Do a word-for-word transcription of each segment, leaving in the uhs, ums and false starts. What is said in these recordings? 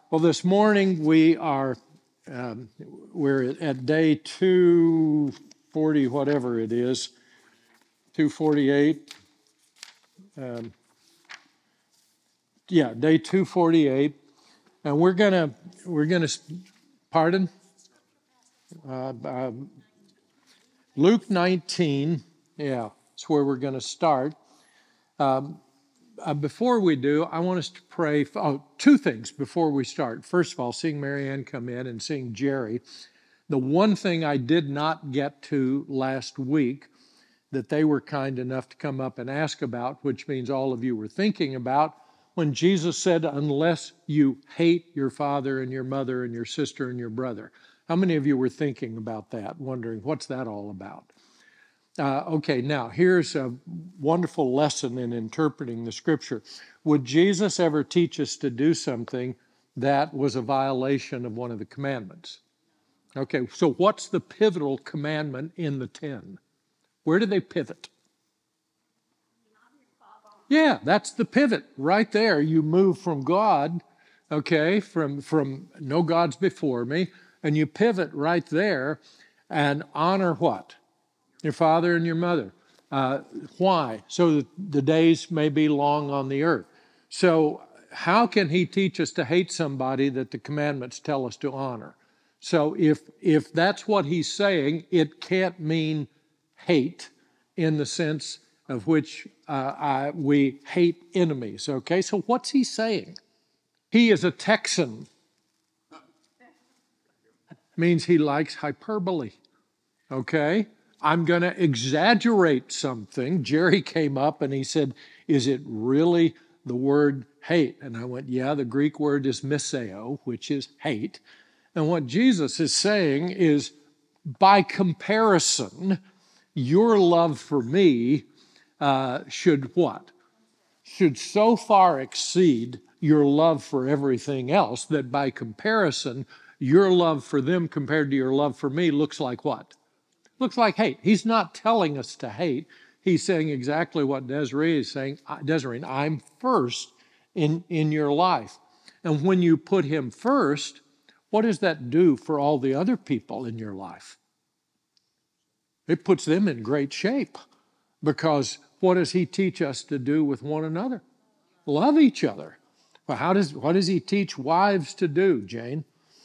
Well, this morning we are um, we're at day two forty, whatever it is, two forty-eight. Um, yeah, day two forty-eight, and we're gonna we're gonna pardon uh, uh, Luke nineteen. Yeah, that's where we're going to start. Um, Uh, before we do, I want us to pray. For, oh, two things before we start. First of all, seeing Marianne come in and seeing Jerry. The one thing I did not get to last week that they were kind enough to come up and ask about, which means all of you were thinking about, when Jesus said, unless you hate your father and your mother and your sister and your brother. How many of you were thinking about that, wondering, what's that all about? Uh, okay, now here's a wonderful lesson in interpreting the scripture. Would Jesus ever teach us to do something that was a violation of one of the commandments? Okay, so what's the pivotal commandment in the ten? Where do they pivot? Yeah, that's the pivot right there. You move from God, okay, from, from no gods before me, and you pivot right there and honor what? Your father and your mother. Uh, why? So that the days may be long on the earth. So how can he teach us to hate somebody that the commandments tell us to honor? So if if that's what he's saying, it can't mean hate in the sense of which uh, I, we hate enemies. Okay, so what's he saying? He is a Texan. Means he likes hyperbole. Okay? I'm going to exaggerate something. Jerry came up and he said, is it really the word hate? And I went, yeah, the Greek word is miseo, which is hate. And what Jesus is saying is, by comparison, your love for me uh, should what? Should so far exceed your love for everything else that by comparison, your love for them compared to your love for me looks like what? Looks like hate. He's not telling us to hate. He's saying exactly what Desiree is saying. Desiree, I'm first in, in your life. And when you put him first, what does that do for all the other people in your life? It puts them in great shape, because what does he teach us to do with one another? Love each other. Well, how does, what does he teach wives to do, Jane?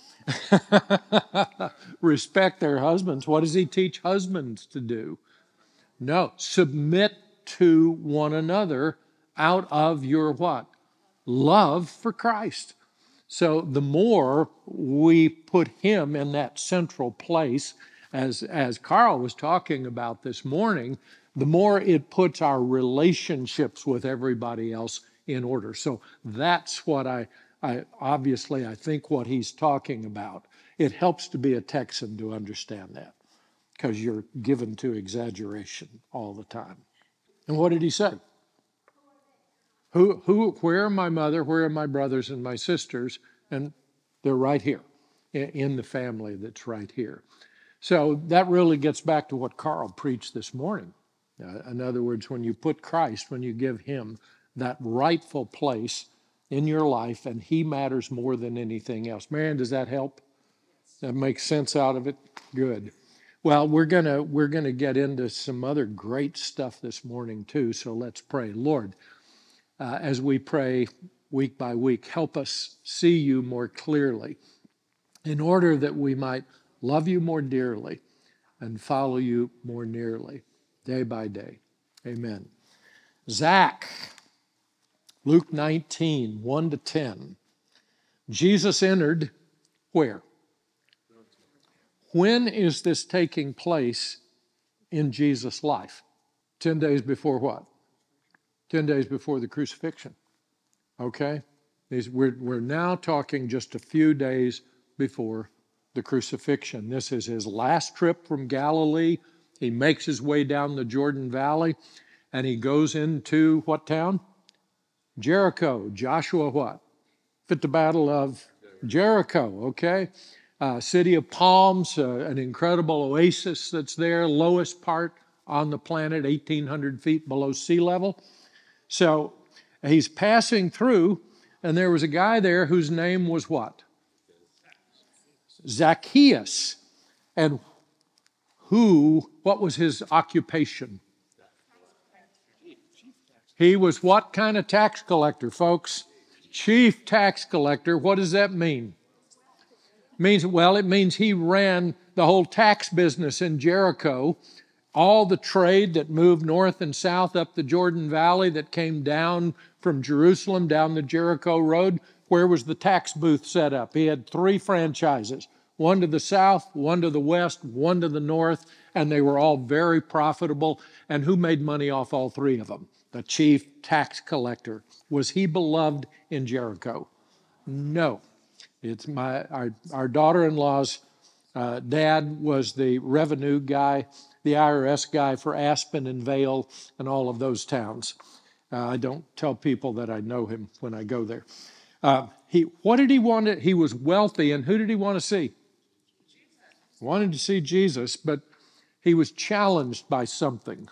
Respect their husbands. What does he teach husbands to do? No, submit to one another out of your what? Love for Christ. So the more we put him in that central place, as, as Carl was talking about this morning, the more it puts our relationships with everybody else in order. So that's what I I, obviously, I think what he's talking about. It helps to be a Texan to understand that, because you're given to exaggeration all the time. And what did he say? Who, who, where are my mother? Where are my brothers and my sisters? And they're right here in the family that's right here. So that really gets back to what Carl preached this morning. Uh, in other words, when you put Christ, when you give him that rightful place in your life, and he matters more than anything else. Marianne, does that help? That makes sense out of it? Good. Well, we're gonna we're gonna get into some other great stuff this morning too. So let's pray. Lord, uh, as we pray week by week, help us see you more clearly, in order that we might love you more dearly and follow you more nearly, day by day. Amen. Zach. Luke nineteen, one to ten. Jesus entered where? When is this taking place in Jesus' life? Ten days before what? Ten days before the crucifixion. Okay? We're, we're now talking just a few days before the crucifixion. This is his last trip from Galilee. He makes his way down the Jordan Valley, and he goes into what town? Jericho. Joshua what? Fit the battle of Jericho, okay? Uh, city of palms, uh, an incredible oasis that's there, lowest part on the planet, eighteen hundred feet below sea level. So he's passing through, And there was a guy there whose name was what? Zacchaeus. And who, what was his occupation? He was what kind of tax collector, folks? Chief tax collector. What does that mean? Means, well, it means he ran the whole tax business in Jericho. All the trade that moved north and south up the Jordan Valley that came down from Jerusalem down the Jericho Road, where was the tax booth set up? He had three franchises, one to the south, one to the west, one to the north, and they were all very profitable. And who made money off all three of them? The chief tax collector. Was he beloved in Jericho? No. It's my our, our daughter-in-law's uh, dad was the revenue guy, the I R S guy for Aspen and Vail and all of those towns. Uh, I don't tell people that I know him when I go there. Uh, he, what did he want to, he was wealthy, and who did he want to see? He wanted to see Jesus, but he was challenged by something.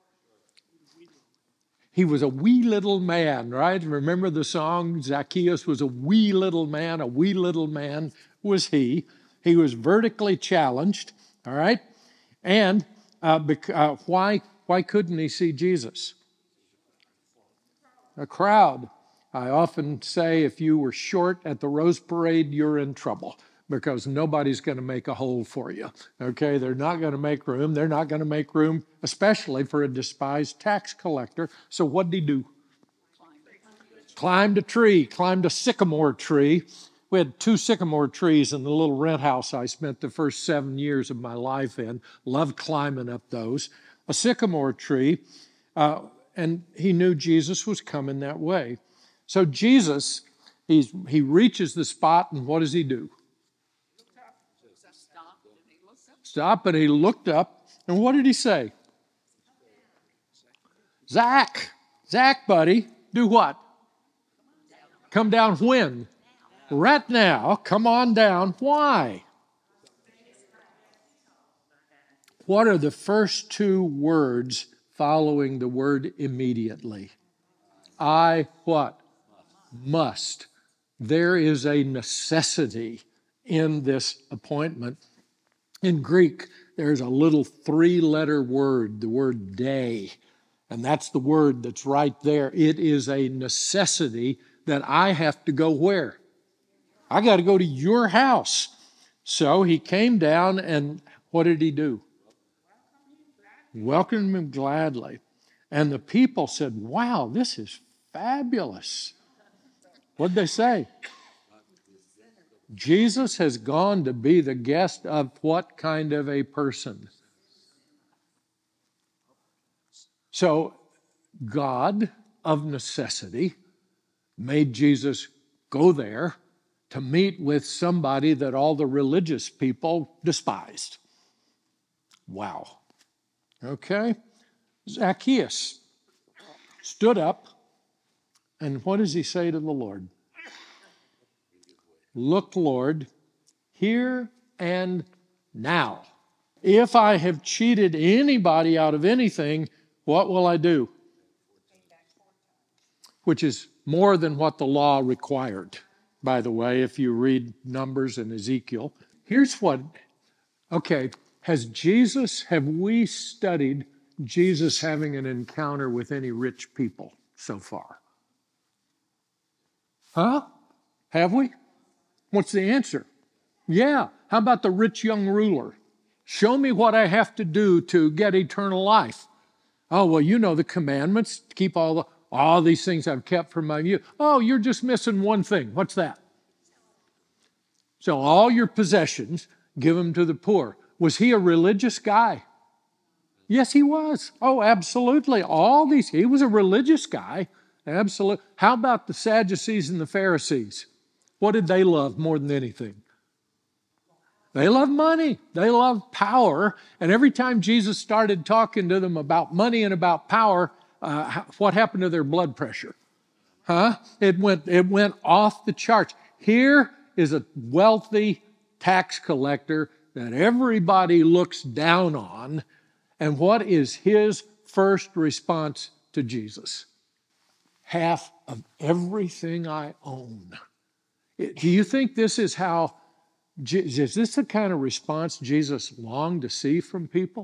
He was a wee little man, right? Remember the song, Zacchaeus was a wee little man, a wee little man was he. He was vertically challenged, all right? And uh, bec- uh, why, why couldn't he see Jesus? A crowd. I often say if you were short at the Rose Parade, you're in trouble because nobody's going to make a hole for you, okay? They're not going to make room. They're not going to make room, especially for a despised tax collector. So what did he do? Climbed a tree, climbed a sycamore tree. We had two sycamore trees in the little rent house I spent the first seven years of my life in. Loved climbing up those. A sycamore tree, uh, and he knew Jesus was coming that way. So Jesus, he's, he reaches the spot, and what does he do? Stop, and he looked up, and what did he say? Zach, Zach, buddy, do what? Come down when? Right now, come on down. Why? What are the first two words following the word immediately? I what? Must. There is a necessity in this appointment. In Greek, there's a little three-letter word, the word day, and that's the word that's right there. It is a necessity that I have to go where? I got to go to your house. So he came down, and what did he do? Welcomed him gladly. And the people said, wow, this is fabulous. What'd they say? Jesus has gone to be the guest of what kind of a person? So God, of necessity, made Jesus go there to meet with somebody that all the religious people despised. Wow. Okay? Zacchaeus stood up, and what does he say to the Lord? Look, Lord, here and now. If I have cheated anybody out of anything, what will I do? Which is more than what the law required, by the way, if you read Numbers and Ezekiel. Here's what, okay, has Jesus, have we studied Jesus having an encounter with any rich people so far? Huh? Have we? What's the answer? Yeah. How about the rich young ruler? Show me what I have to do to get eternal life. Oh, well, you know the commandments. Keep all the all these things I've kept from my youth. Oh, you're just missing one thing. What's that? So all your possessions, give them to the poor. Was he a religious guy? Yes, he was. Oh, absolutely. All these, he was a religious guy. Absolutely. How about the Sadducees and the Pharisees? What did they love more than anything? They loved money. They loved power. And every time Jesus started talking to them about money and about power, uh, what happened to their blood pressure? Huh? It went, it went off the charts. Here is a wealthy tax collector that everybody looks down on. And what is his first response to Jesus? Half of everything I own. Do you think this is how, is this the kind of response Jesus longed to see from people?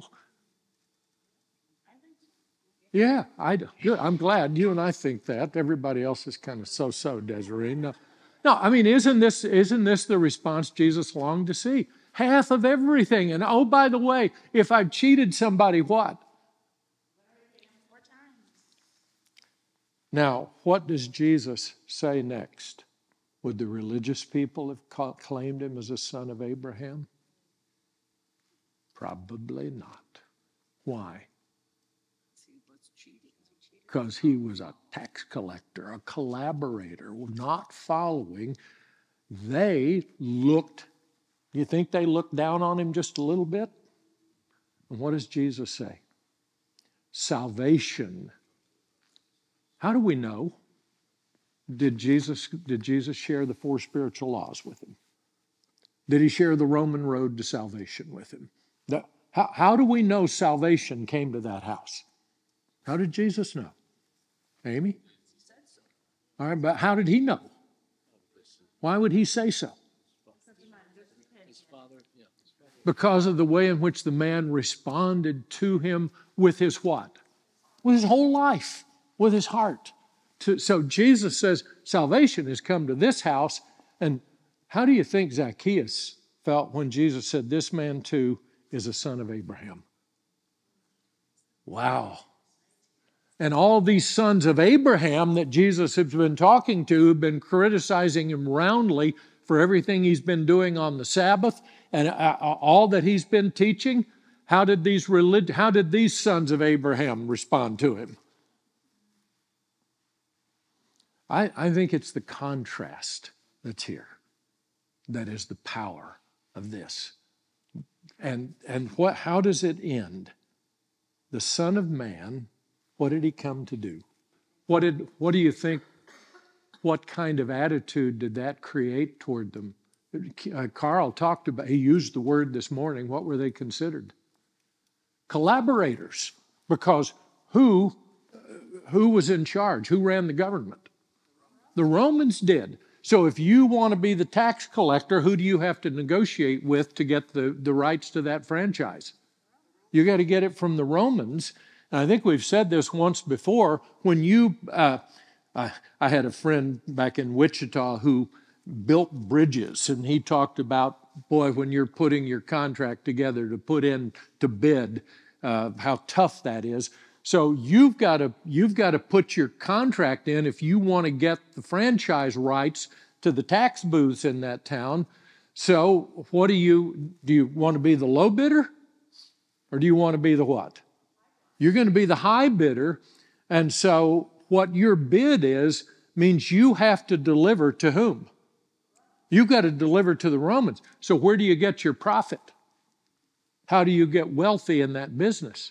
Yeah, I do. Good. I'm glad you and I think that. Everybody else is kind of so-so, Desiree. No, no, I mean, isn't this, isn't this the response Jesus longed to see? Half of everything. And oh, by the way, if I've cheated somebody, what? Now, what does Jesus say next? Would the religious people have ca- claimed him as a son of Abraham? Probably not. Why? Because he was a tax collector, a collaborator, not following. They looked, you think they looked down on him just a little bit? And what does Jesus say? Salvation. How do we know? Did Jesus, did Jesus share the four spiritual laws with him? Did he share the Roman road to salvation with him? The, how, how do we know salvation came to that house? How did Jesus know? Amy? All right, but how did he know? Why would he say so? Because of the way in which the man responded to him with his what? With his whole life, with his heart. To, so Jesus says, salvation has come to this house. And how do you think Zacchaeus felt when Jesus said, this man too is a son of Abraham? Wow. And all these sons of Abraham that Jesus has been talking to have been criticizing him roundly for everything he's been doing on the Sabbath and all that he's been teaching. How did these relig- how did these sons of Abraham respond to him? I, I think it's the contrast that's here that is the power of this. And, and what, how does it end? The Son of Man, what did he come to do? What did, what do you think, what kind of attitude did that create toward them? Uh, Carl talked about, he used the word this morning, what were they considered? Collaborators. Because who, who was in charge? Who ran the government? The Romans did. So if you want to be the tax collector, who do you have to negotiate with to get the, the rights to that franchise? You got to get it from the Romans. And I think we've said this once before. When you, uh, I, I had a friend back in Wichita who built bridges, and he talked about, boy, when you're putting your contract together to put in to bid, uh, how tough that is. So you've got to you've got to put your contract in if you want to get the franchise rights to the tax booths in that town. So what do you do? You want to be the low bidder, or do you want to be the what? You're going to be the high bidder, and so what your bid is means you have to deliver to whom? You've got to deliver to the Romans. So where do you get your profit? How do you get wealthy in that business?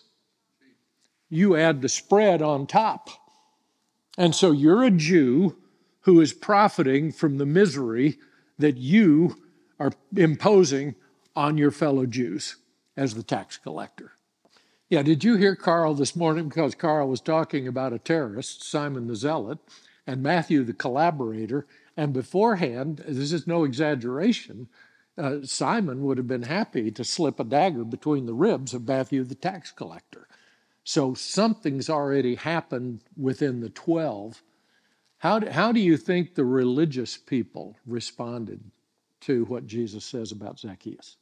You add the spread on top. And so you're a Jew who is profiting from the misery that you are imposing on your fellow Jews as the tax collector. Yeah, did you hear Carl this morning? Because Carl was talking about a terrorist, Simon the Zealot, and Matthew the collaborator. And beforehand, this is no exaggeration, uh, Simon would have been happy to slip a dagger between the ribs of Matthew the tax collector. So something's already happened within the twelve. How do, how do you think the religious people responded to what Jesus says about Zacchaeus?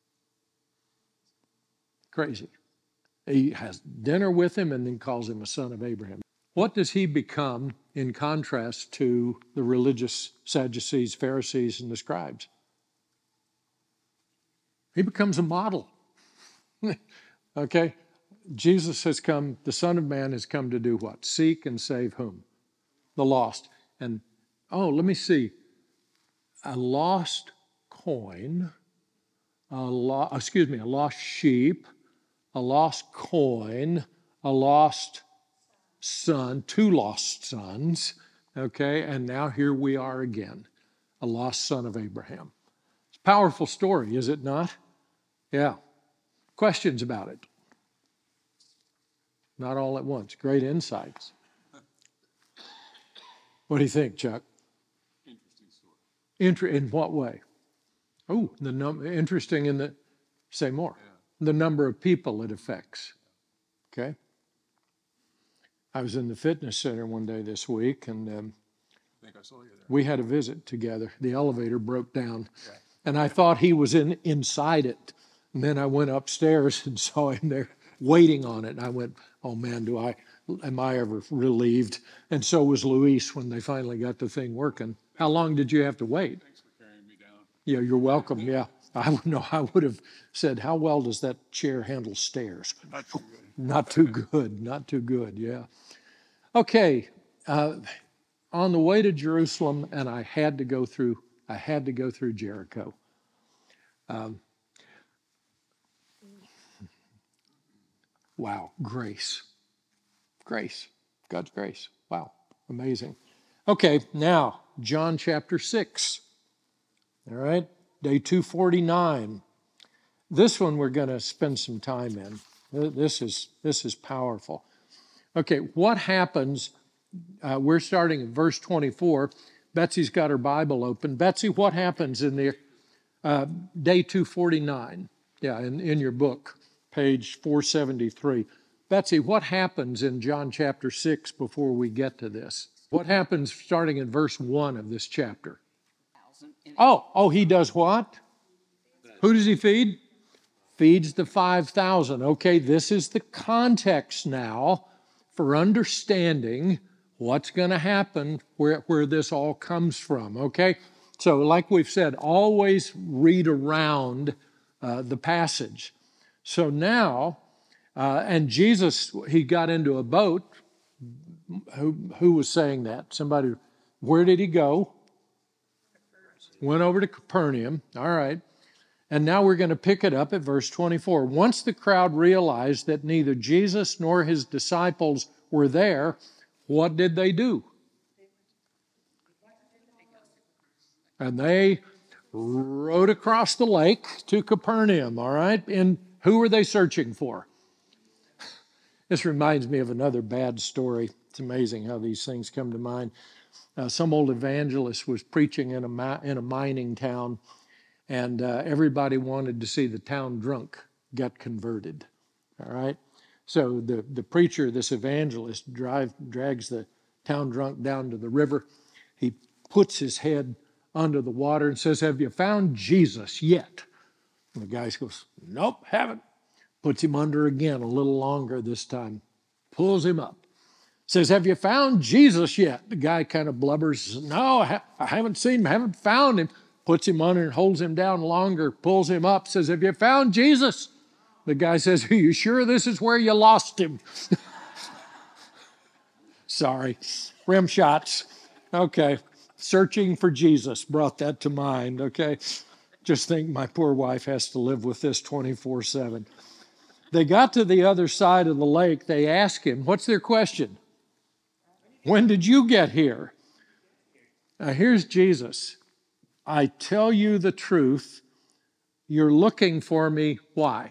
Crazy. He has dinner with him and then calls him a son of Abraham. What does he become in contrast to the religious Sadducees, Pharisees, and the scribes? He becomes a model. Okay? Jesus has come, the Son of Man has come to do what? Seek and save whom? The lost. And, oh, let me see. A lost coin, a lo- excuse me, a lost sheep, a lost coin, a lost son, two lost sons, okay? And now here we are again, a lost son of Abraham. It's a powerful story, is it not? Yeah. Questions about it? Not all at once. Great insights. What do you think, Chuck? Interesting story. Inter- in what way? Oh, the num- interesting in the, say more, Yeah. the number of people it affects. Okay. I was in the fitness center one day this week, and um, I think I saw you there. we had a visit together. The elevator broke down, Yeah. and I thought he was in inside it. And then I went upstairs and saw him there waiting on it. And I went, "Oh man, do I? Am I ever relieved?" And so was Luis when they finally got the thing working. How long did you have to wait? Thanks for carrying me down. Yeah, you're welcome. Yeah, I would know. I would have said, "How well does that chair handle stairs?" Not too good. Not too good. Not too good. Yeah. Okay. Uh, on the way to Jerusalem, and I had to go through. I had to go through Jericho. Um, wow, grace, grace, God's grace. Wow, amazing. Okay, now John chapter six. All right, day two forty-nine. This one we're going to spend some time in. This is this is powerful. Okay, what happens? Uh, we're starting at verse twenty-four. Betsy's got her Bible open. Betsy, what happens in the uh, day two forty-nine? Yeah, in, in your book, page four seventy-three. Betsy, what happens in John chapter six before we get to this? What happens starting in verse one of this chapter? Oh, oh, he does what? Who does he feed? Feeds the five thousand. Okay, this is the context now for understanding what's going to happen, where, where this all comes from, okay? So like we've said, always read around uh, the passage. So now, uh, and Jesus, he got into a boat. Who, who was saying that? Somebody, where did he go? Went over to Capernaum, all right. And now we're going to pick it up at verse twenty-four. Once the crowd realized that neither Jesus nor his disciples were there, what did they do? And they rowed across the lake to Capernaum, all right? And who were they searching for? This reminds me of another bad story. It's amazing how these things come to mind. Uh, some old evangelist was preaching in a, in a mining town, and uh, everybody wanted to see the town drunk get converted, all right? So the, the preacher, this evangelist, drive, drags the town drunk down to the river. He puts his head under the water and says, "Have you found Jesus yet?" And the guy goes, "Nope, haven't." Puts him under again a little longer this time. Pulls him up. Says, "Have you found Jesus yet?" The guy kind of blubbers, "No, I, ha- I haven't seen him, haven't found him." Puts him under and holds him down longer, pulls him up, says, "Have you found Jesus?" The guy says, "Are you sure this is where you lost him?" Sorry, rim shots. Okay, searching for Jesus brought that to mind, okay? Just think my poor wife has to live with this twenty-four seven. They got to the other side of the lake. They asked him, what's their question? When did you get here? Now here's Jesus. "I tell you the truth, you're looking for me." Why?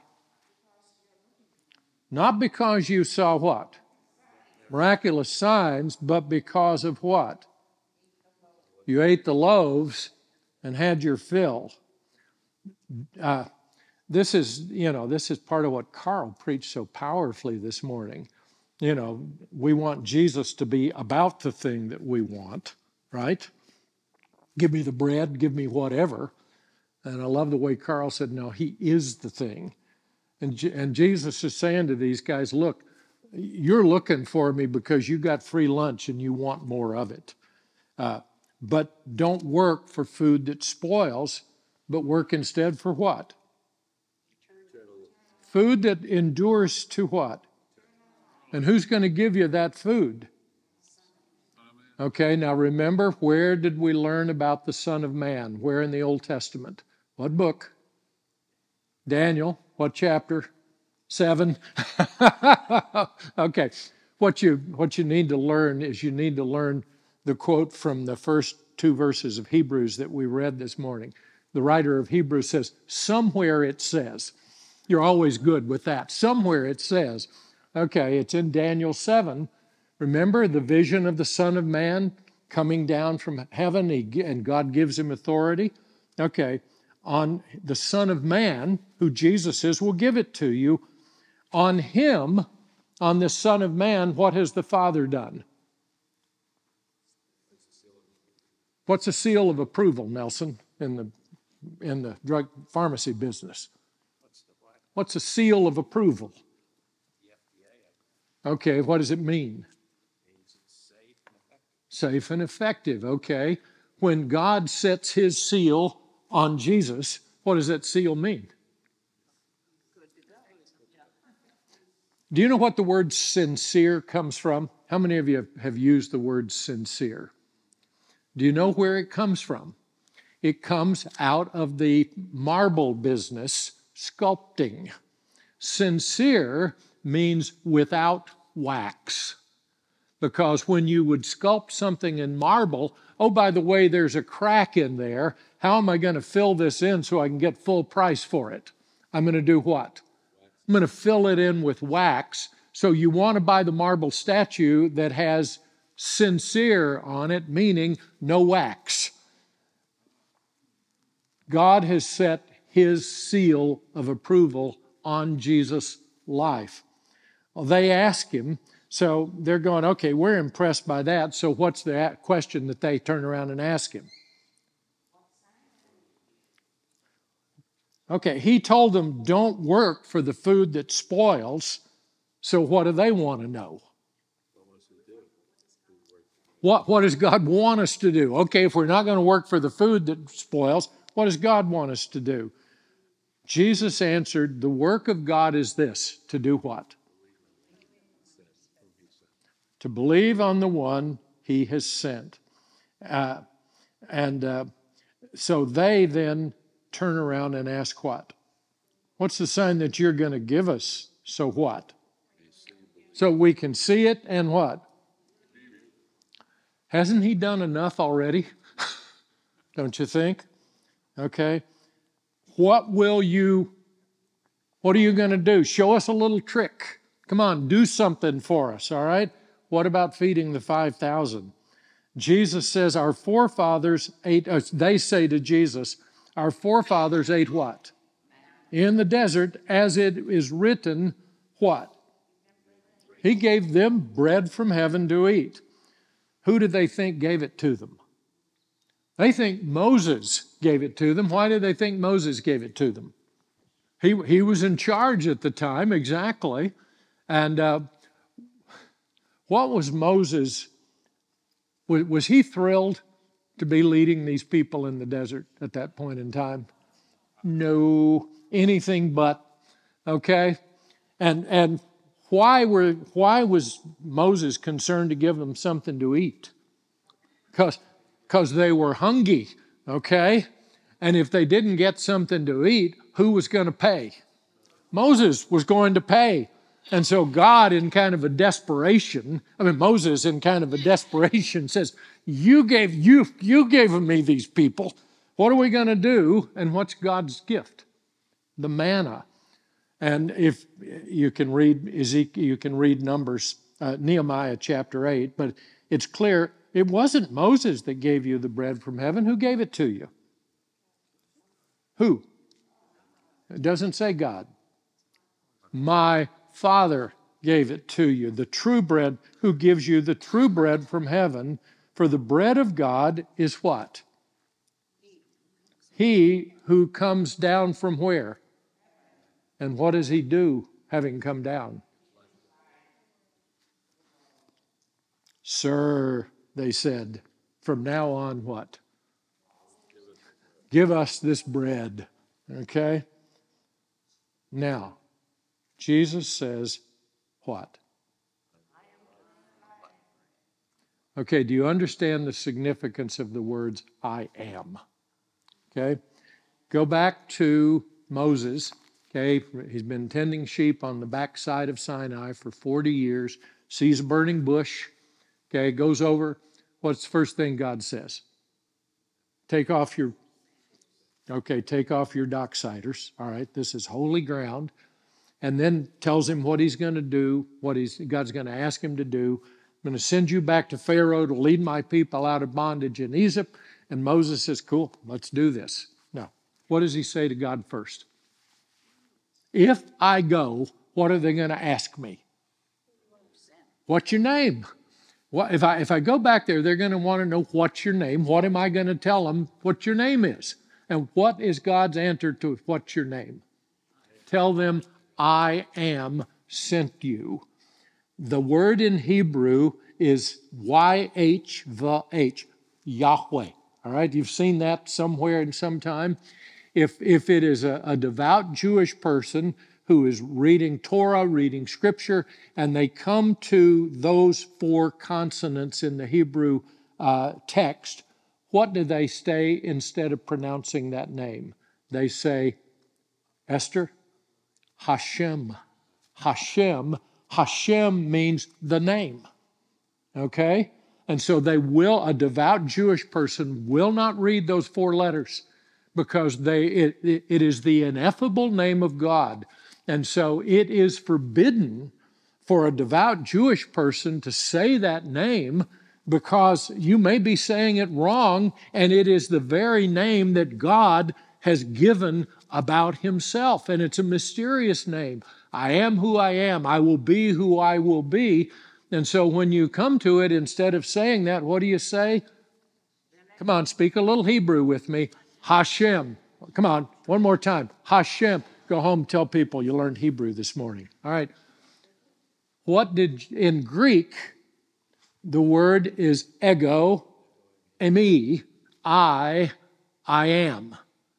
Not because you saw what? Miraculous signs, but because of what? You ate the loaves and had your fill. Uh, this is, you know, this is part of what Carl preached so powerfully this morning. You know, we want Jesus to be about the thing that we want, right? Give me the bread, give me whatever. And I love the way Carl said, no, he is the thing. And, and Jesus is saying to these guys, look, you're looking for me because you got free lunch and you want more of it. Uh, but don't work for food that spoils, but work instead for what? Food that endures to what? And who's going to give you that food? Okay, now remember, where did we learn about the Son of Man? Where in the Old Testament? What book? Daniel. What chapter? Seven. Okay. What you what you need to learn is you need to learn the quote from the first two verses of Hebrews that we read this morning. The writer of Hebrews says, somewhere it says, you're always good with that. Somewhere it says, okay, it's in Daniel seven. Remember the vision of the Son of Man coming down from heaven, he, and God gives him authority. Okay, on the Son of Man, who Jesus is, will give it to you. On him, on the Son of Man, what has the Father done? What's a seal of approval, Nelson, in the in the drug pharmacy business? What's a seal of approval? Okay, what does it mean? Safe and effective, okay. When God sets his seal on Jesus, what does that seal mean? Do you know what the word sincere comes from? How many of you have used the word sincere? Do you know where it comes from? It comes out of the marble business, sculpting. Sincere means without wax. Because when you would sculpt something in marble, oh, by the way, there's a crack in there. How am I going to fill this in so I can get full price for it? I'm going to do what? I'm going to fill it in with wax. So you want to buy the marble statue that has sincere on it, meaning no wax. God has set his seal of approval on Jesus' life. Well, they ask him, so they're going, okay, we're impressed by that. So what's the question that they turn around and ask him? Okay, he told them, don't work for the food that spoils. So what do they want to know? What, what does God want us to do? Okay, if we're not going to work for the food that spoils, what does God want us to do? Jesus answered, the work of God is this, to do what? To believe on the one he has sent. Uh, and uh, so they then turn around and ask what? What's the sign that you're going to give us? So what? So we can see it and what? Hasn't he done enough already? Don't you think? Okay. What will you, what are you going to do? Show us a little trick. Come on, do something for us, all right? What about feeding the five thousand? Jesus says our forefathers ate, uh, they say to Jesus, our forefathers ate what? In the desert, as it is written, what? He gave them bread from heaven to eat. Who did they think gave it to them? They think Moses gave it to them. Why do they think Moses gave it to them? He, he was in charge at the time, exactly. And uh, what was Moses? Was, was he thrilled to be leading these people in the desert at that point in time? No, anything but. Okay? And and why were why was Moses concerned to give them something to eat? Because because they were hungry, okay? And if they didn't get something to eat, who was going to pay? Moses was going to pay. And so God, in kind of a desperation, I mean, Moses in kind of a desperation says, you gave, you, you gave me these people. What are we going to do? And what's God's gift? The manna. And if you can read Ezekiel, you can read Numbers, uh, Nehemiah chapter eight, but it's clear it wasn't Moses that gave you the bread from heaven. Who gave it to you? Who? It doesn't say God. My Father gave it to you, the true bread, who gives you the true bread from heaven. For the bread of God is what? He who comes down from where? And what does he do, having come down? Sir, they said, from now on what? Give us this bread. Okay? Now, Jesus says what? Okay, do you understand the significance of the words I am? Okay? Go back to Moses. Okay, he's been tending sheep on the backside of Sinai for forty years, sees a burning bush. Okay, goes over. What's the first thing God says? Take off your, okay, take off your docksiders. All right, this is holy ground. And then tells him what he's going to do, what he's God's going to ask him to do. I'm going to send you back to Pharaoh to lead my people out of bondage in Egypt. And Moses says, cool, let's do this. Now, what does he say to God first? If I go, what are they going to ask me? What's your name? What, if I if I go back there, they're going to want to know what's your name. What am I going to tell them what your name is? And what is God's answer to what's your name? Tell them, I am sent you. The word in Hebrew is Y H V H, Yahweh. All right, you've seen that somewhere in some time. If, if it is a, a devout Jewish person who is reading Torah, reading Scripture, and they come to those four consonants in the Hebrew uh, text, what do they say instead of pronouncing that name? They say, Esther, Hashem. Hashem. Hashem means the name. Okay? And so they will, a devout Jewish person will not read those four letters because they it, it, it is the ineffable name of God. And so it is forbidden for a devout Jewish person to say that name because you may be saying it wrong, and it is the very name that God has given about himself. And it's a mysterious name. I am who I am. I will be who I will be. And so when you come to it, instead of saying that, what do you say? Come on, speak a little Hebrew with me. Hashem. Come on, one more time. Hashem. Go home, tell people you learned Hebrew this morning. All right. What did, in Greek, the word is ego, emi, I, I am.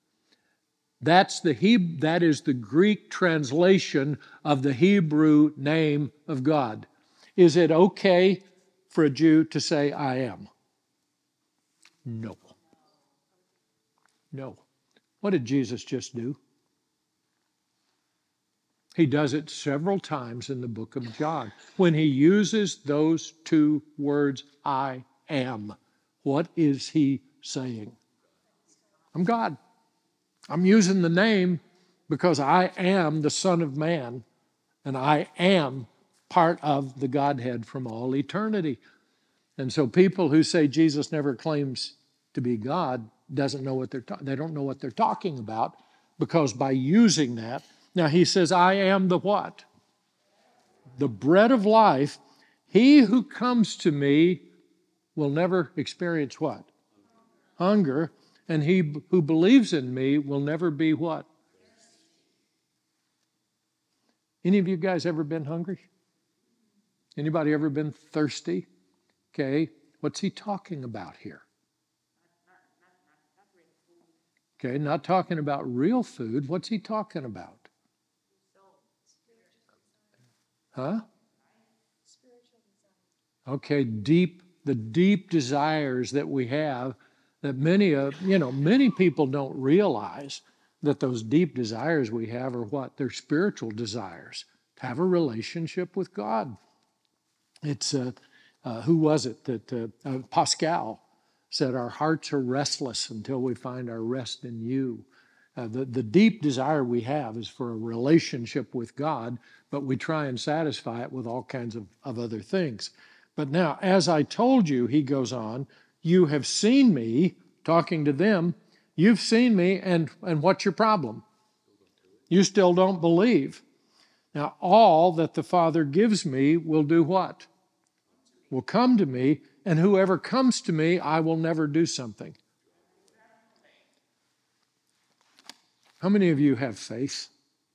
That's the Heb- that is the Greek translation of the Hebrew name of God. Is it okay for a Jew to say, I am? No. No. What did Jesus just do? He does it several times in the book of John. When he uses those two words, I am, what is he saying? I'm God. I'm using the name because I am the Son of Man, and I am part of the Godhead from all eternity. And so people who say Jesus never claims to be God doesn't know what they're ta- they don't know what they're talking about, because by using that, now he says, I am the what? The bread of life. He who comes to me will never experience what? Hunger. And he who believes in me will never be what? Any of you guys ever been hungry? Anybody ever been thirsty? Okay, what's he talking about here? Okay, not talking about real food. What's he talking about? Huh? Okay, deep, the deep desires that we have, that many of, you know, many people don't realize that those deep desires we have are what? They're spiritual desires, to have a relationship with God. It's, uh, uh, who was it that, uh, uh, Pascal said, our hearts are restless until we find our rest in you. Uh, the, the deep desire we have is for a relationship with God, but we try and satisfy it with all kinds of, of other things. But now, as I told you, he goes on, you have seen me, talking to them, you've seen me, and, and what's your problem? You still don't believe. Now, all that the Father gives me will do what? Will come to me, and whoever comes to me, I will never do something. How many of you have faith?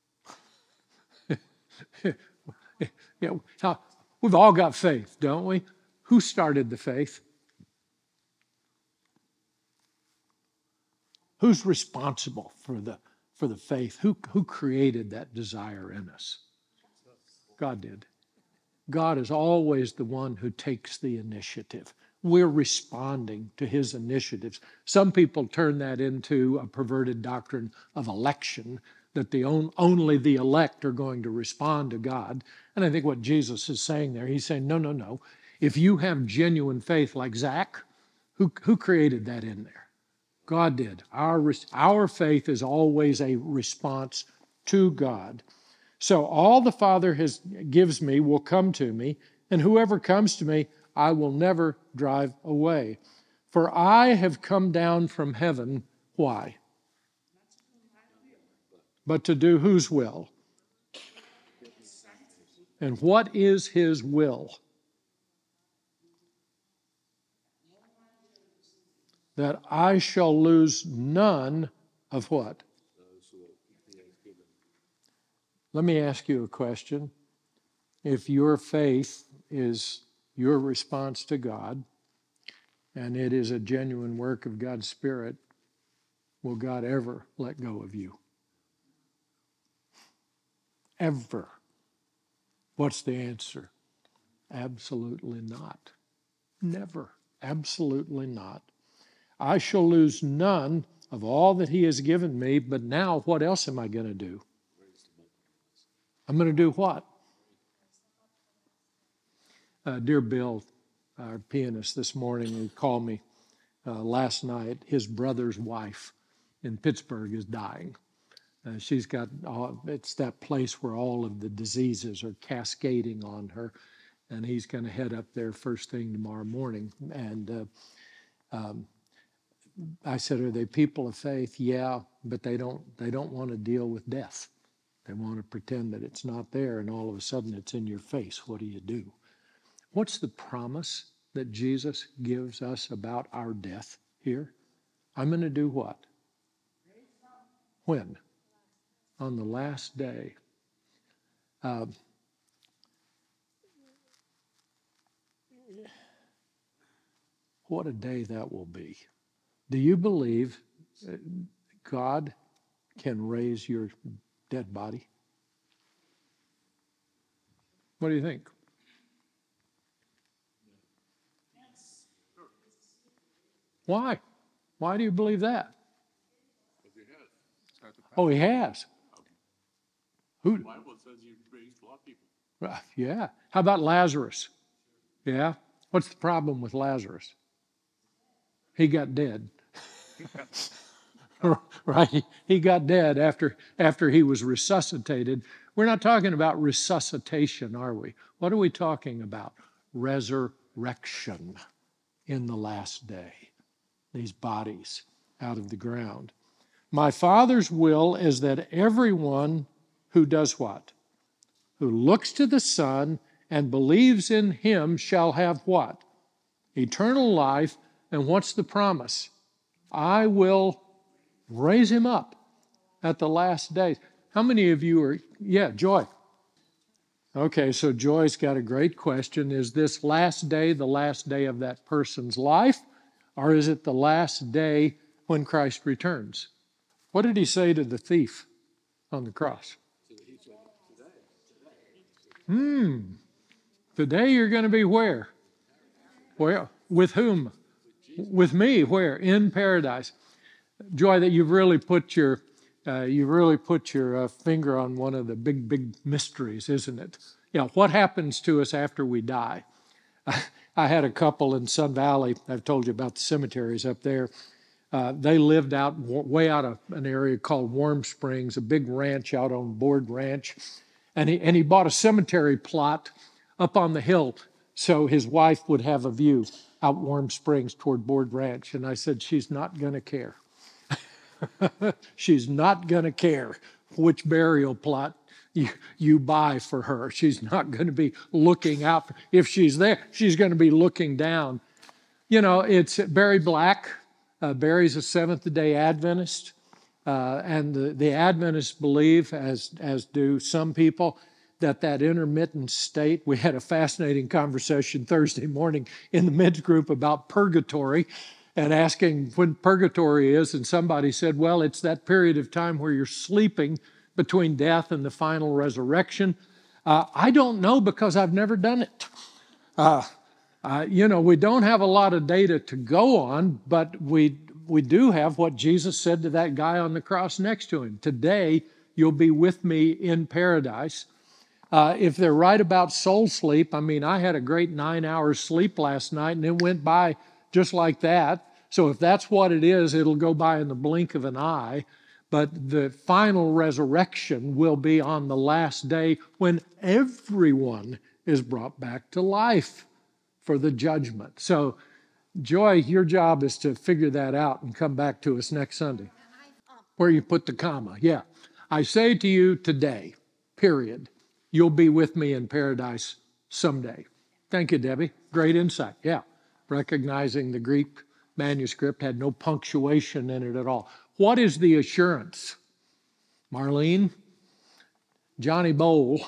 Yeah, we've all got faith, don't we? Who started the faith? Who's responsible for the for the faith? Who, who created that desire in us? God did. God is always the one who takes the initiative. We're responding to his initiatives. Some people turn that into a perverted doctrine of election, that the on, only the elect are going to respond to God. And I think what Jesus is saying there, he's saying, no, no, no. If you have genuine faith like Zach, who, who created that in there? God did. Our, our faith is always a response to God. So all the Father has gives me will come to me, and whoever comes to me, I will never drive away. For I have come down from heaven. Why? But to do whose will? And what is his will? That I shall lose none of what? Let me ask you a question. If your faith is your response to God, and it is a genuine work of God's Spirit, will God ever let go of you? Ever? What's the answer? Absolutely not. Never. Absolutely not. I shall lose none of all that he has given me, but now what else am I going to do? I'm going to do what? Uh, dear Bill, our pianist this morning, he called me uh, last night. His brother's wife in Pittsburgh is dying. Uh, she's got, all, it's that place where all of the diseases are cascading on her. And he's going to head up there first thing tomorrow morning. And uh, um, I said, are they people of faith? Yeah, but they don't, they don't want to deal with death. They want to pretend that it's not there, and all of a sudden it's in your face. What do you do? What's the promise that Jesus gives us about our death here? I'm going to do what? When? On the last day. Uh, what a day that will be. Do you believe God can raise your dead body? What do you think? Why? Why do you believe that? Oh, he has. Who? The Bible says he raised a lot of people. Uh, yeah. How about Lazarus? Yeah. What's the problem with Lazarus? He got dead. Right? He got dead after, after he was resuscitated. We're not talking about resuscitation, are we? What are we talking about? Resurrection in the last day. These bodies out of the ground. My Father's will is that everyone who does what? Who looks to the Son and believes in him shall have what? Eternal life. And what's the promise? I will raise him up at the last days. How many of you are, yeah, Joy. Okay, so Joy's got a great question. Is this last day the last day of that person's life? Or is it the last day when Christ returns? What did he say to the thief on the cross? Hmm. Today you're going to be where? Where? With whom? With me. Where? In paradise. Joy, that you've really put your uh, you really put your uh, finger on one of the big, big mysteries, isn't it? Yeah. What happens to us after we die? I had a couple in Sun Valley. I've told you about the cemeteries up there. Uh, they lived out way out of an area called Warm Springs, a big ranch out on Board Ranch, and he and he bought a cemetery plot up on the hill so his wife would have a view out Warm Springs toward Board Ranch. And I said, she's not going to care. She's not going to care which burial plot you, you buy for her. She's not going to be looking out. For, if she's there, she's going to be looking down. You know, it's Barry Black. Uh, Barry's a Seventh-day Adventist. Uh, and the, the Adventists believe, as, as do some people, that that intermittent state, we had a fascinating conversation Thursday morning in the men's group about purgatory and asking when purgatory is, and somebody said, well, it's that period of time where you're sleeping between death and the final resurrection. Uh, I don't know because I've never done it. Uh, uh, you know, we don't have a lot of data to go on, but we we do have what Jesus said to that guy on the cross next to him. Today, you'll be with me in paradise. Uh, if they're right about soul sleep, I mean, I had a great nine hours sleep last night and it went by just like that. So if that's what it is, it'll go by in the blink of an eye. But the final resurrection will be on the last day when everyone is brought back to life. for the judgment. So, Joy, your job is to figure that out and come back to us next Sunday. Where you put the comma, yeah. I say to you today, period, you'll be with me in paradise someday. Thank you, Debbie. Great insight, yeah. Recognizing the Greek manuscript had no punctuation in it at all. What is the assurance? Marlene? Johnny Bowl.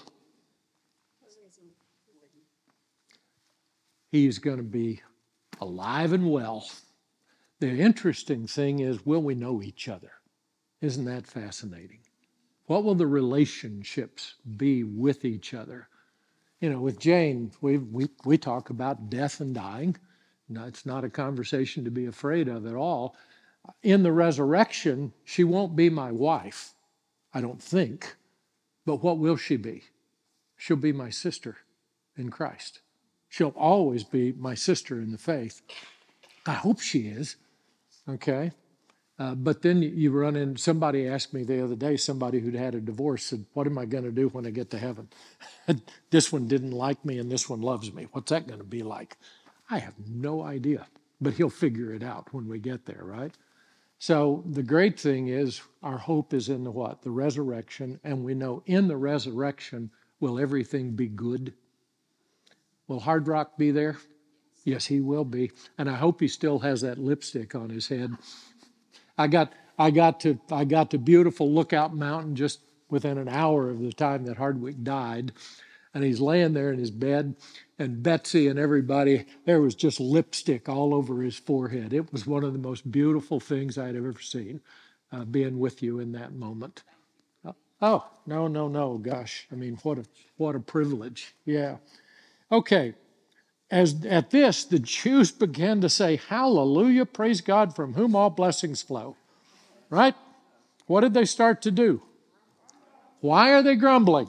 He's going to be alive and well. The interesting thing is, will we know each other? Isn't that fascinating? What will the relationships be with each other? You know, with Jane, we we we talk about death and dying. No, it's not a conversation to be afraid of at all. In the resurrection, she won't be my wife, I don't think. But what will she be? She'll be my sister in Christ. She'll always be my sister in the faith. I hope she is, okay? Uh, but then you run in, somebody asked me the other day, somebody who'd had a divorce, said, what am I going to do when I get to heaven? This one didn't like me and this one loves me. What's that going to be like? I have no idea, but he'll figure it out when we get there, right? So the great thing is our hope is in the what? The resurrection, and we know in the resurrection, will everything be good? Will Hard Rock be there? Yes, he will be. And I hope he still has that lipstick on his head. I got I got to I got to beautiful Lookout Mountain just within an hour of the time that Hardwick died. And he's laying there in his bed, and Betsy and everybody, there was just lipstick all over his forehead. It was one of the most beautiful things I'd ever seen, uh, being with you in that moment. Uh, oh, no, no, no, gosh. I mean, what a what a privilege. Yeah. Okay. As at this, the Jews began to say, hallelujah, praise God, from whom all blessings flow. Right? What did they start to do? Why are they grumbling?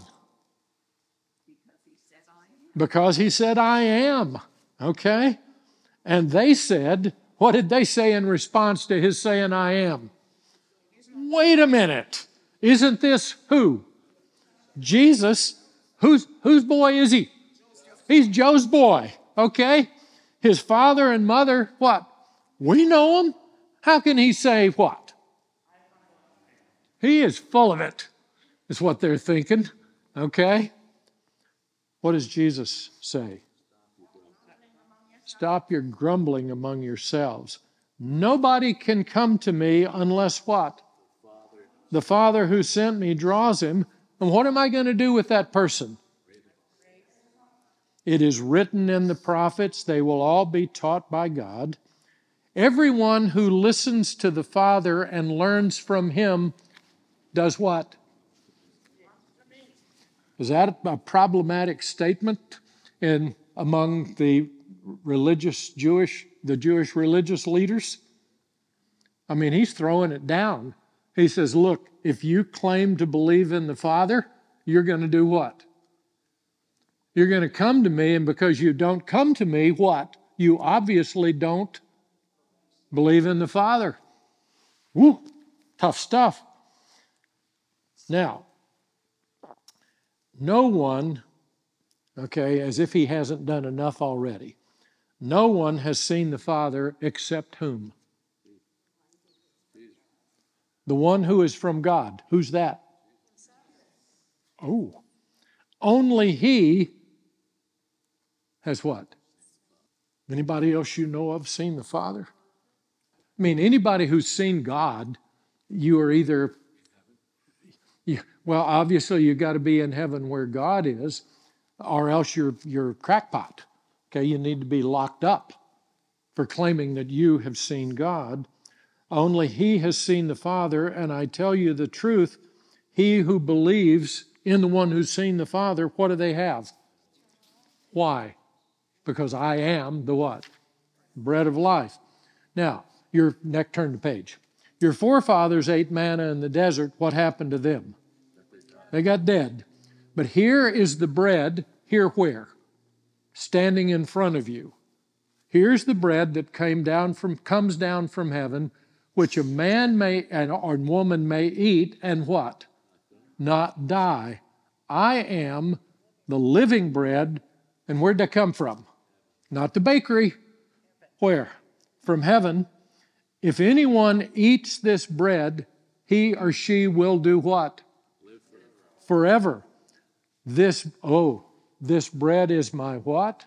Because he said, I am. Okay? And they said, what did they say in response to his saying, I am? Wait a minute. Isn't this who? Jesus. Whose, whose boy is he? He's Joe's boy. Okay? His father and mother, what? We know him. How can he say what? He is full of it, is what they're thinking. Okay? What does Jesus say? Stop your grumbling among yourselves. Nobody can come to me unless what? The Father who sent me draws him. And what am I going to do with that person? It is written in the prophets, they will all be taught by God. Everyone who listens to the Father and learns from him does what? Is that a problematic statement in among the religious Jewish, the Jewish religious leaders? I mean, he's throwing it down. He says, look, if you claim to believe in the Father, you're going to do what? You're going to come to me, and because you don't come to me, what? You obviously don't believe in the Father. Woo, tough stuff. Now, no one, okay, as if he hasn't done enough already, no one has seen the Father except whom? The one who is from God. Who's that? Oh, only he has what? Anybody else you know of seen the Father? I mean, anybody who's seen God, you are either, you, well, obviously you got to be in heaven where God is, or else you're you're crackpot. Okay, you need to be locked up for claiming that you have seen God. Only he has seen the Father, and I tell you the truth, he who believes in the one who's seen the Father, what do they have? Why? Because I am the what? Bread of life. Now, your neck, turn the page. Your forefathers ate manna in the desert. What happened to them? They got dead. But here is the bread, here where? Standing in front of you. Here's the bread that came down from, comes down from heaven, which a man may and or woman may eat, and what? Not die. I am the living bread. And where'd that come from? Not the bakery. Where? From heaven. If anyone eats this bread, he or she will do what? Live forever. Forever. This, oh, this bread is my what?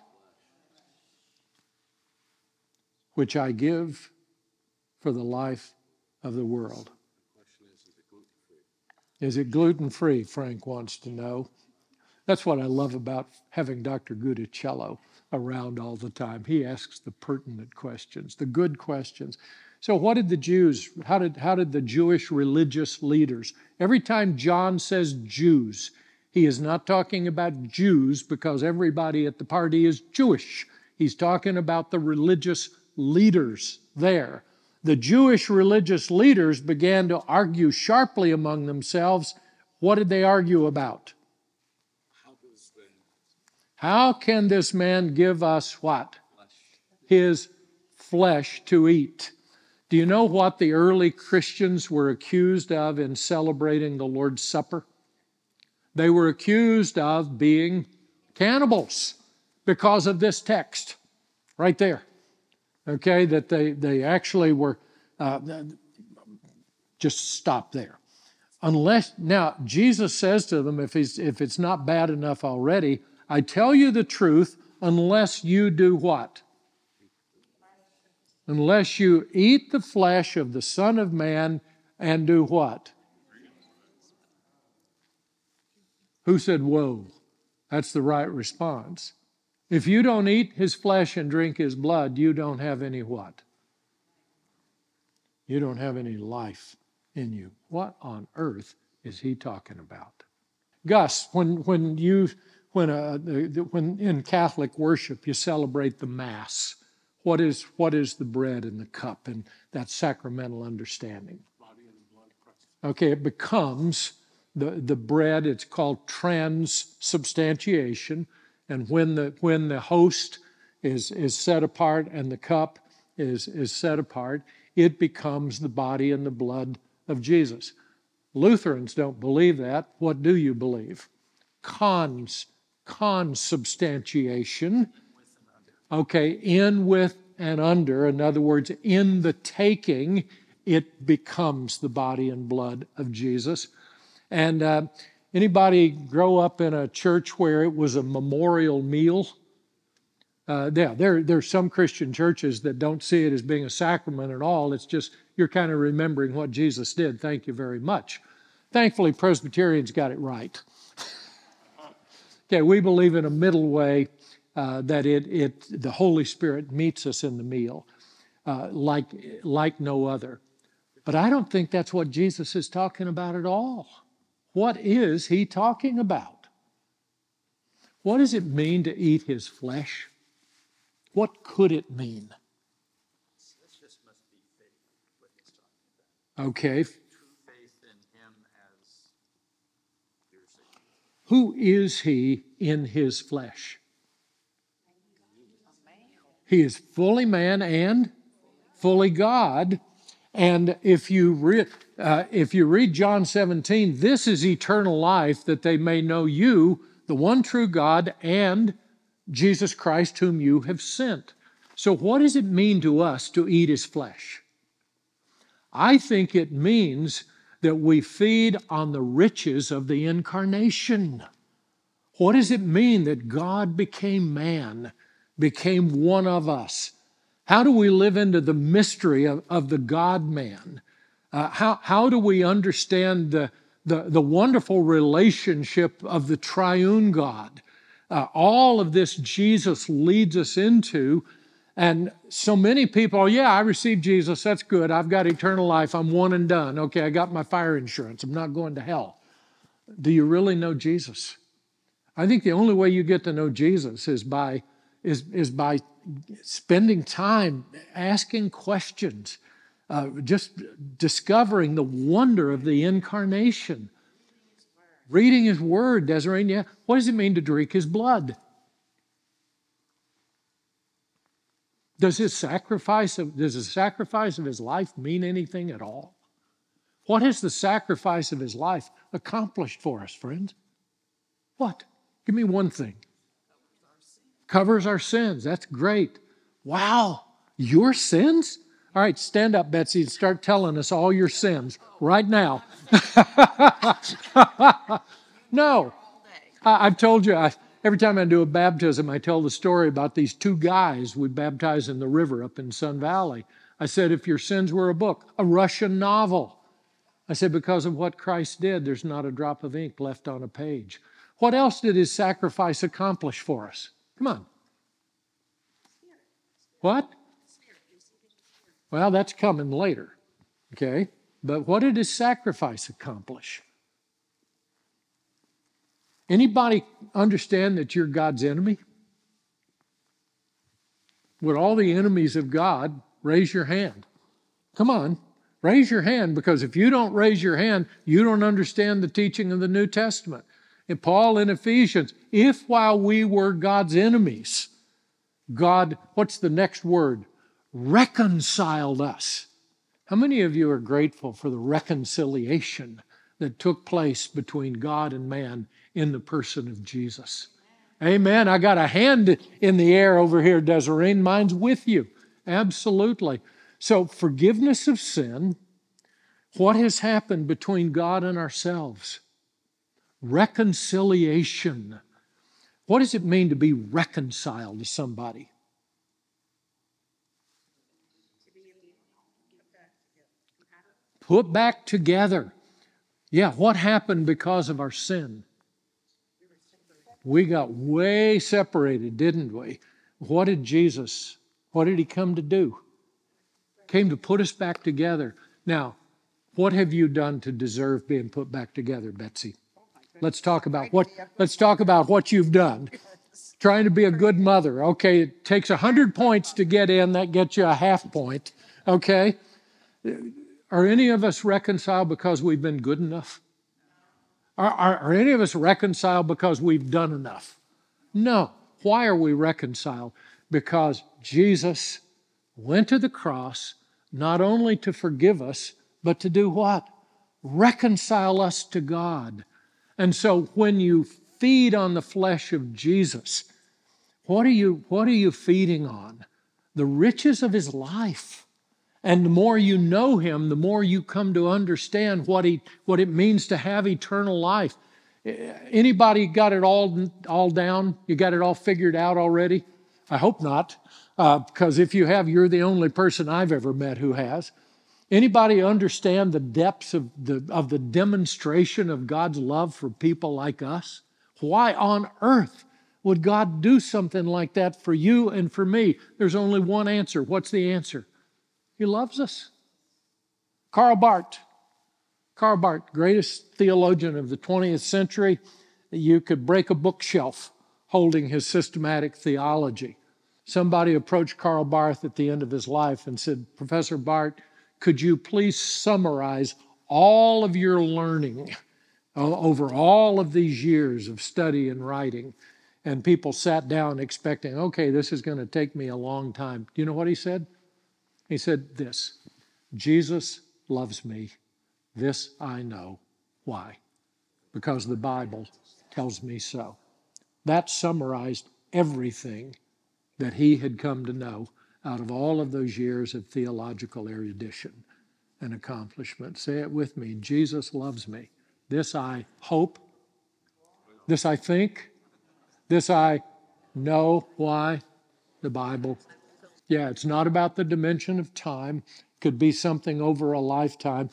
Which I give for the life of the world. The question is, is it gluten-free? Is it gluten-free? Frank wants to know. That's what I love about having Doctor Gudicello around all the time. He asks the pertinent questions, the good questions. So what did the Jews, how did, how did the Jewish religious leaders, every time John says Jews, he is not talking about Jews because everybody at the party is Jewish. He's talking about the religious leaders there. The Jewish religious leaders began to argue sharply among themselves. What did they argue about? How does the How can this man give us what? flesh? His flesh to eat. Do you know what the early Christians were accused of in celebrating the Lord's Supper? They were accused of being cannibals because of this text right there. Okay, that they, they actually were, uh, just stop there. Unless, now, Jesus says to them, if, he's, if it's not bad enough already, I tell you the truth, unless you do what? Unless you eat the flesh of the Son of Man and do what? Who said, whoa? That's the right response. If you don't eat his flesh and drink his blood, you don't have any what? You don't have any life in you. What on earth is he talking about? Gus, when when you when uh, when in Catholic worship you celebrate the Mass, what is what is the bread and the cup and that sacramental understanding? Body and blood of Christ. Okay, it becomes the, the bread, it's called transubstantiation. And when the when the host is, is set apart and the cup is, is set apart, it becomes the body and the blood of Jesus. Lutherans don't believe that. What do you believe? Cons, consubstantiation. Okay, in, with, and under. In other words, in the taking, it becomes the body and blood of Jesus. And uh, anybody grow up in a church where it was a memorial meal? Uh, yeah, there, there's some Christian churches that don't see it as being a sacrament at all. It's just you're kind of remembering what Jesus did. Thank you very much. Thankfully, Presbyterians got it right. Okay, we believe in a middle way uh, that it, it the Holy Spirit meets us in the meal uh, like, like no other. But I don't think that's what Jesus is talking about at all. What is he talking about? What does it mean to eat his flesh? What could it mean? This just must be faith, what he's talking about. Okay, True faith in him as your Savior. who is he in his flesh? He is fully man and fully God. And if you read, uh, if you read John seventeen, this is eternal life, that they may know you, the one true God, and Jesus Christ whom you have sent. So what does it mean to us to eat his flesh? I think it means that we feed on the riches of the incarnation. What does it mean that God became man, became one of us? How do we live into the mystery of, of the God-man? Uh, how, how do we understand the, the, the wonderful relationship of the triune God? Uh, all of this Jesus leads us into. And so many people, oh, yeah, I received Jesus. That's good. I've got eternal life. I'm one and done. Okay, I got my fire insurance. I'm not going to hell. Do you really know Jesus? I think the only way you get to know Jesus is by, is, is by spending time asking questions, uh, just discovering the wonder of the incarnation. Reading his word, Desiree. Yeah. What does it mean to drink his blood? Does his sacrifice of, does the sacrifice of his life mean anything at all? What has the sacrifice of his life accomplished for us, friends? What? Give me one thing. Covers our sins. That's great. Wow. Your sins? All right, stand up, Betsy, and start telling us all your sins right now. No. I, I've told you, I, every time I do a baptism, I tell the story about these two guys we baptized in the river up in Sun Valley. I said, if your sins were a book, a Russian novel. I said, because of what Christ did, there's not a drop of ink left on a page. What else did his sacrifice accomplish for us? Come on. What? Well, that's coming later, okay? But what did his sacrifice accomplish? Anybody understand that you're God's enemy? Would all the enemies of God raise your hand? Come on, raise your hand, because if you don't raise your hand, you don't understand the teaching of the New Testament. And Paul in Ephesians, if while we were God's enemies, God, what's the next word? Reconciled us. How many of you are grateful for the reconciliation that took place between God and man in the person of Jesus? Amen. I got a hand in the air over here, Desiree. Mine's with you. Absolutely. So forgiveness of sin, what has happened between God and ourselves? Reconciliation. What does it mean to be reconciled to somebody? Put back together. Yeah, what happened because of our sin? We got way separated, didn't we? What did Jesus, what did he come to do? Came to put us back together. Now, what have you done to deserve being put back together, Betsy? Let's talk about what let's talk about what you've done. Trying to be a good mother. Okay, it takes one hundred points to get in. That gets you a half point. Okay? Are any of us reconciled because we've been good enough? Are, are, are any of us reconciled because we've done enough? No. Why are we reconciled? Because Jesus went to the cross not only to forgive us, but to do what? Reconcile us to God. And so when you feed on the flesh of Jesus, what are you, what are you feeding on? The riches of his life. And the more you know him, the more you come to understand what he, what it means to have eternal life. Anybody got it all, all down? You got it all figured out already? I hope not, uh, because if you have, you're the only person I've ever met who has. Anybody understand the depths of the, of the demonstration of God's love for people like us? Why on earth would God do something like that for you and for me? There's only one answer. What's the answer? He loves us. Karl Barth. Karl Barth, greatest theologian of the twentieth century. You could break a bookshelf holding his systematic theology. Somebody approached Karl Barth at the end of his life and said, Professor Barth, could you please summarize all of your learning over all of these years of study and writing? And people sat down expecting, okay, this is going to take me a long time. Do you know what he said? He said this, Jesus loves me. This I know. Why? Because the Bible tells me so. That summarized everything that he had come to know out of all of those years of theological erudition and accomplishment. Say it with me. Jesus loves me. This I hope. This I think. This I know. Why? The Bible. Yeah, it's not about the dimension of time. Could be something over a lifetime.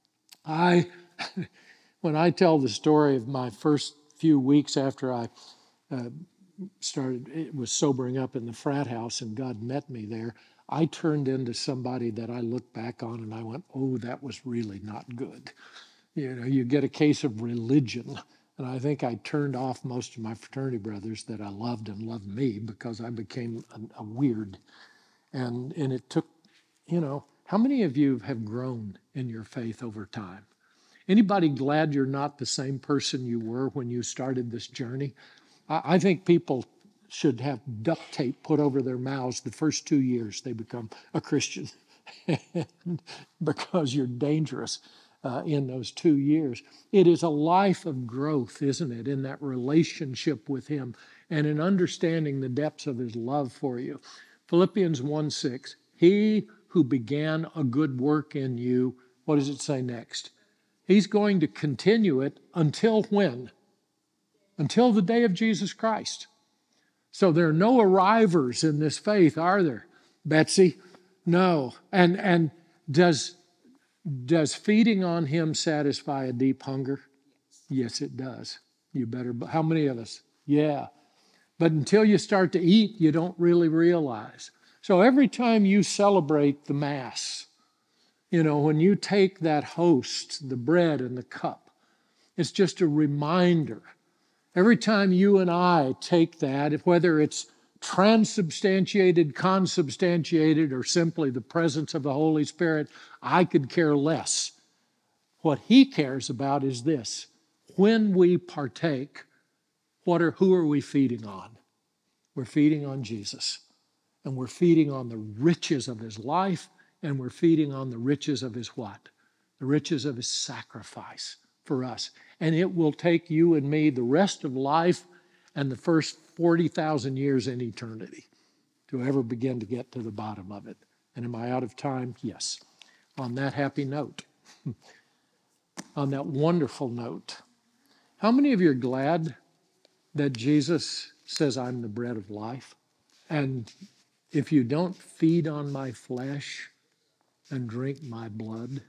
I, when I tell the story of my first few weeks after I uh, started, it was sobering up in the frat house and God met me there, I turned into somebody that I look back on and I went, oh, that was really not good. You know, you get a case of religion. And I think I turned off most of my fraternity brothers that I loved and loved me because I became a, a weird. And, and it took, you know, how many of you have grown in your faith over time? Anybody glad you're not the same person you were when you started this journey? I, I think people should have duct tape put over their mouths the first two years they become a Christian because you're dangerous uh, in those two years. It is a life of growth, isn't it, in that relationship with him. and in understanding the depths of his love for you. Philippians one six, he who began a good work in you, what does it say next? He's going to continue it until when? Until the day of Jesus Christ. So there are no arrivers in this faith, are there, Betsy? No. And and does does feeding on him satisfy a deep hunger? Yes, it does. You better. How many of us? Yeah. But until you start to eat, you don't really realize. So every time you celebrate the Mass, you know, when you take that host, the bread and the cup, it's just a reminder. Every time you and I take that, whether it's transubstantiated, consubstantiated, or simply the presence of the Holy Spirit, I could care less. What he cares about is this. When we partake, what are, who are we feeding on? We're feeding on Jesus. And we're feeding on the riches of his life, and we're feeding on the riches of his what? The riches of his sacrifice for us. And it will take you and me the rest of life and the first forty thousand years in eternity to ever begin to get to the bottom of it. And am I out of time? Yes. On that happy note, on that wonderful note, how many of you are glad that Jesus says, I'm the bread of life? And if you don't feed on my flesh and drink my blood,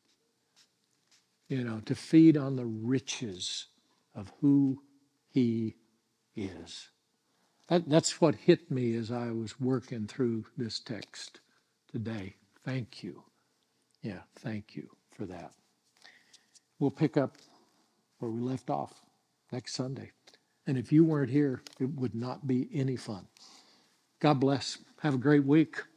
you know, to feed on the riches of who he is. That, that's what hit me as I was working through this text today. Thank you. Yeah, thank you for that. We'll pick up where we left off next Sunday. And if you weren't here, it would not be any fun. God bless. Have a great week.